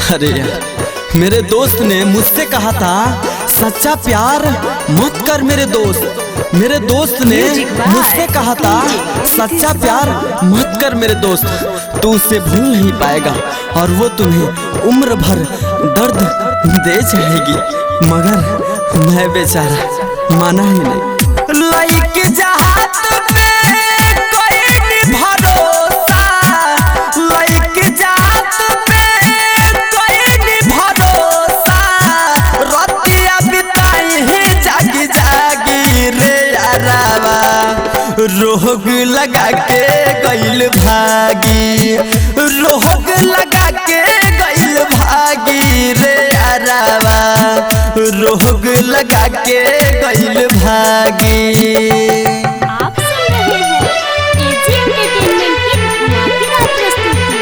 अरे यार, मेरे दोस्त ने मुझसे कहा था सच्चा प्यार मत कर मेरे दोस्त। मेरे दोस्त ने मुझसे कहा था सच्चा प्यार मत कर मेरे दोस्त, तू उसे भूल नहीं पाएगा और वो तुम्हें उम्र भर दर्द दे जाएगी। मगर मैं बेचारा माना ही नहीं। लाइक जहात पे कोई नहीं भरोसा, लाइक जहात पे कोई नहीं भरोसा, रतिया बिताई ही जागी जागी रे यारावा, रोग लगा के गइल भागी, रोग लगा के गइल भागी रे यारावा, रोग लगा के गइल भागी। आप सुन रहे हैं एजी एंटरटेनमेंट की धमाकेदार प्रस्तुति।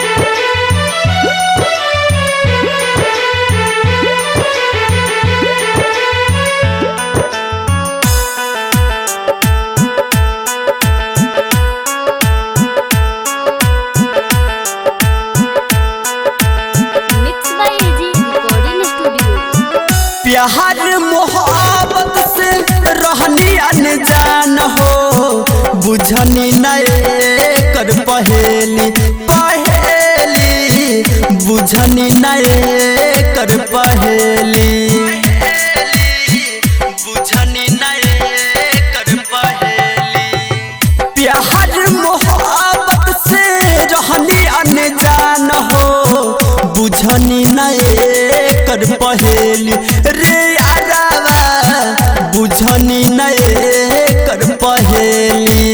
Mix by AG recording studio. प्यार मोहब्बत से रहनी अनजान हो, बुझनी नए कर पहेली पहेली, बुझनी नए कर पहेली, बुझनी नए कर पहेली। प्यार मोहब्बत से रहनी अनजान हो, बुझनी नए कर पहेली रे यारावा, बुझनी नए कर पहेली।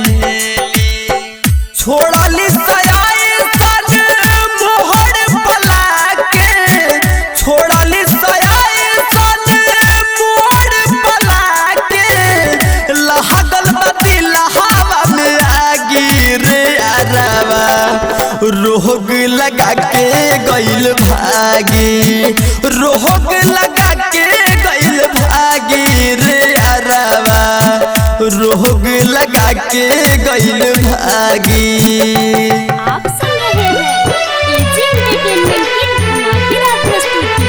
छोड़ली सयाई सन मोहर पला के, छोड़ली सयाई सन मोहर पला के, लहगल बती लहावा में आगी रे यारावा, रोग लगा के गइल भागी, रोग लगा के गइल भागी रे यारावा, रोग लगा के गइल भागी। आप सुन रहे हैं एजी एंटरटेनमेंट की धमाकेदार प्रस्तुति।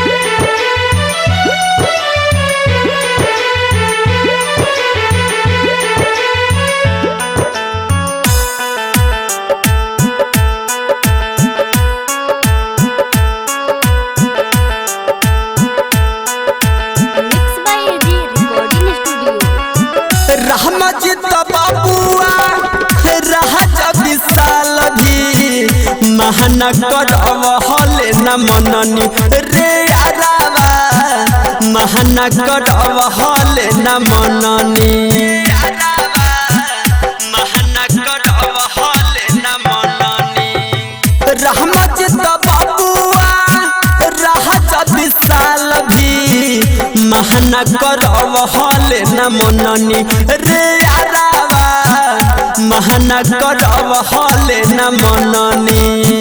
Mix by AG recording studio. रहमत बाबुआ राजा विशाल भी महना करव हले न मननी रे यारावा, महना करव हले न मननी, महना करव हले न मननी। रहमत बाबुआ राजा विशाल भी महना करव हले न मननी रे यारावा, महना करव हले न मननी।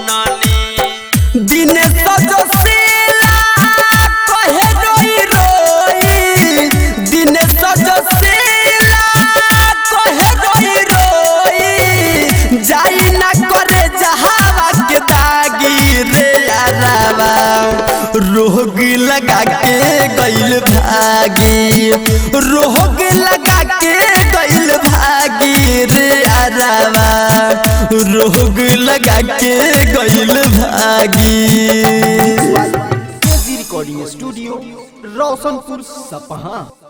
दिन सजसीला कहे रोई रोई, दिन सजसीला कहे रोई रोई, जाई न करे जहावा के दागी रे यारावा, रोग लगा के गइल भागी, रोग लगा के गइल भागी रे यारावा, रोग लगा के गइल भागी। एजी रिकॉर्डिंग स्टूडियो रोशनपुर सपहा।